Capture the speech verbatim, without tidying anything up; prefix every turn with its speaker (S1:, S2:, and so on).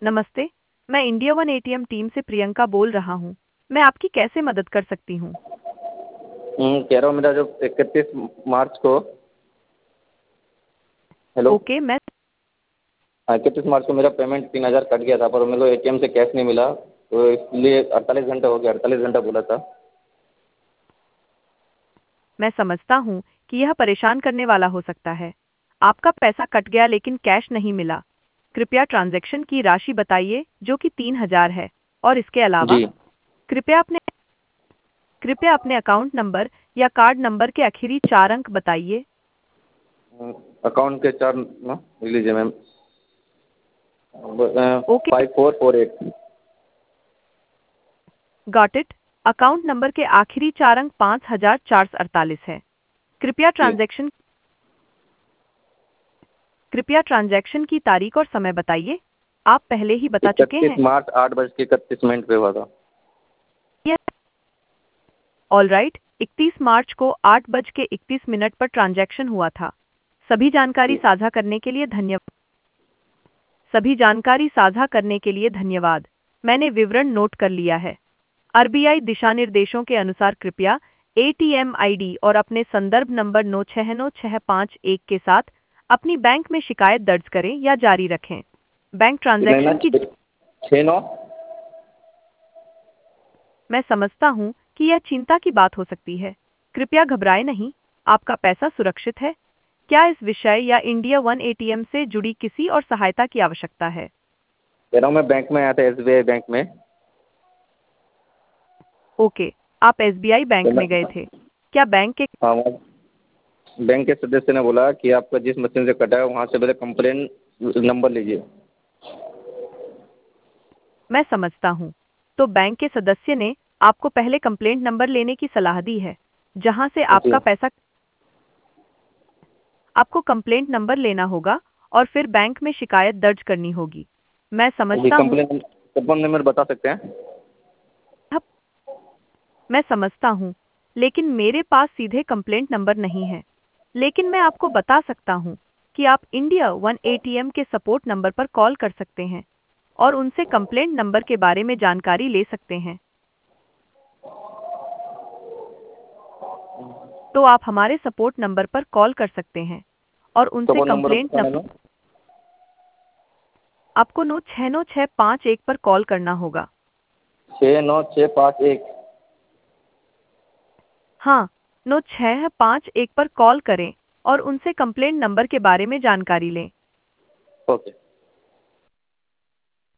S1: नमस्ते। मैं India One ATM team से प्रियंका बोल रहा हूँ। मैं आपकी कैसे मदद कर सकती हूँ?
S2: हम्म, कह रहा हूँ मेरा जो इकतीस मार्च को हेलो
S1: ओके, मैं
S2: हाँ इकतीस मार्च को मेरा पेमेंट तीन हज़ार कट गया था, पर मेरे को एटीएम से कैश नहीं मिला, तो इसलिए अड़तालीस घंटे हो गए, अड़तालीस घंटा बोला था।
S1: मैं समझता हूँ कि यह परेशान करने वाला हो सकता है। आपका पैसा कट गया लेकिन कैश नहीं मिला। कृपया ट्रांजैक्शन की राशि बताइए जो कि तीन हजार है, और इसके अलावा
S2: जी।
S1: कृपया अपने कृपया अपने अकाउंट नंबर या कार्ड नंबर के आखिरी चार अंक बताइए।
S2: अकाउंट के चार ना लिख लीजिए ma'am.
S1: Okay,
S2: five four four eight.
S1: Got it. Account number के आखिरी चार अंक पाँच हजार चार सौ अड़तालीस है। कृपया
S2: जी।
S1: ट्रांजैक्शन कृपया ट्रांजैक्शन की तारीख और समय बताइए। आप पहले ही बता चुके
S2: इकतीस
S1: हैं।
S2: मार्च आठ बज के इकतीस मिनट पे हुआ था।
S1: ऑल राइट, इकतीस मार्च को आठ बज के इकतीस मिनट पर ट्रांजैक्शन हुआ था। सभी जानकारी
S2: जी।
S1: साझा करने के लिए धन्यवाद सभी जानकारी साझा करने के लिए धन्यवाद। मैंने विवरण नोट कर लिया है। आरबीआई दिशानिर्देशों के अनुसार कृपया एटीएम आईडी और अपने संदर्भ नंबर नौ छह नौ छह पाँच एक के साथ अपनी बैंक में शिकायत दर्ज करें या जारी रखें। बैंक
S2: कितने ना
S1: ट्रांजैक्शन की
S2: छः छः नौ।
S1: मैं समझता हूं कि यह चिंता की बात हो सकती है। कृपया घबराएं नहीं, आपका पैसा सुरक्षित है। क्या इस विषय या इंडिया वन एटीएम से जुड़ी किसी और सहायता की आवश्यकता है?
S2: कह रहा हूँ मैं बैंक में आया था, एसबीआई बैंक में।
S1: ओके, आप एसबीआई
S2: तो
S1: बैंक
S2: मैं
S1: में गए थे। क्या बैंक के
S2: हाँ वहाँ बैंक के सदस्य ने बोला कि आपका जिस मशीन से कटा है वहाँ से पहले कंप्लेन नंबर लीजिए।
S1: मैं समझता हूं। तो बैंक के सदस्य ने आपको पहले कंप्लेंट नंबर लेने की सलाह दी है, जहां से
S2: जी।
S1: आपका पैसा आपको कंप्लेंट नंबर लेना होगा और फिर बैंक में शिकायत दर्ज करनी होगी। मैं
S2: जी,
S1: समझता हूं
S2: कंप्लेन कंप्लेन नंबर बता सकते हैं?
S1: मैं समझता हूं, लेकिन मेरे पास सीधे कंप्लेंट नंबर नहीं है। लेकिन मैं आपको बता सकता हूं कि आप इंडिया वन एटीएम के सपोर्ट नंबर पर कॉल कर सकते हैं और उनसे कंप्लेंट नंबर के बारे में जानकारी ले सकते हैं। तो आप हमारे सपोर्ट नंबर पर कॉल कर सकते हैं और उनसे
S2: सपोर्ट नंबर
S1: कंप्लेंट
S2: बताना
S1: नंबर
S2: ना।
S1: आपको नौ छः नौ छः पाँच एक पर कॉल करना होगा।
S2: छः नौ छः पाँच एक।
S1: हाँ, नौ छः पाँच एक पर कॉल करें और उनसे कंप्लेंट नंबर के बारे में जानकारी लें।
S2: ओके।